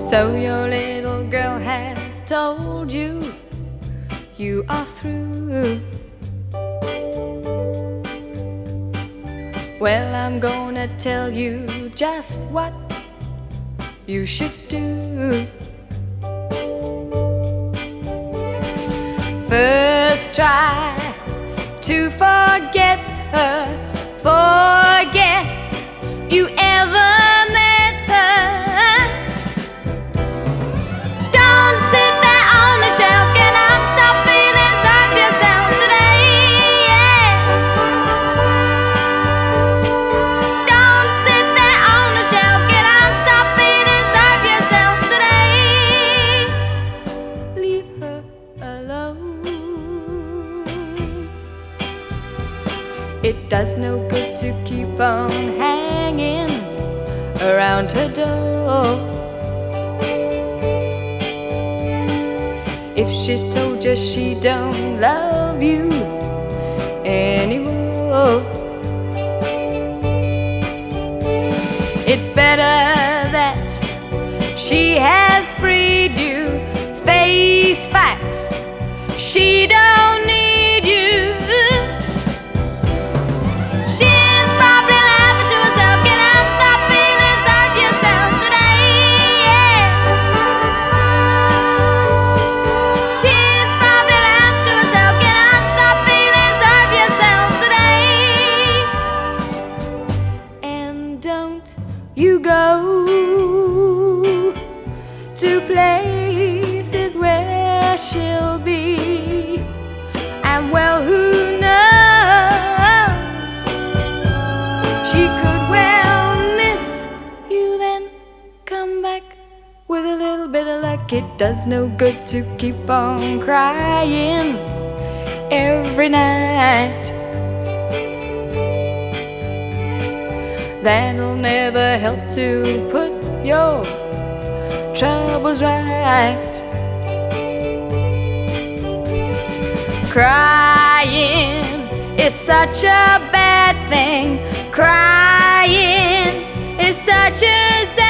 So your little girl has told you you are through. Well, I'm gonna tell you just what you should do. First try to forget her, forget you ever met her. Don't sit there on the shelf, get up, stop feeling sorry for yourself today, yeah. Don't sit there on the shelf, get up, stop feeling sorry for yourself today. Leave her alone. It does no good to keep on hanging around her door. If she's told you she don't love you anymore, it's better that she has freed you. Face facts, she don't need you. She's probably laughing to herself, get up, stop feeling sorry for yourself today, yeah. She's probably laughing to herself, get up, stop feeling sorry for yourself today. And don't you go to places where she'll be. And well, who knows, she could well miss you, then come back with a little bit of luck. It does no good to keep on crying every night. That'll never help to put your troubles right. Crying is such a bad thing. Crying is such a sad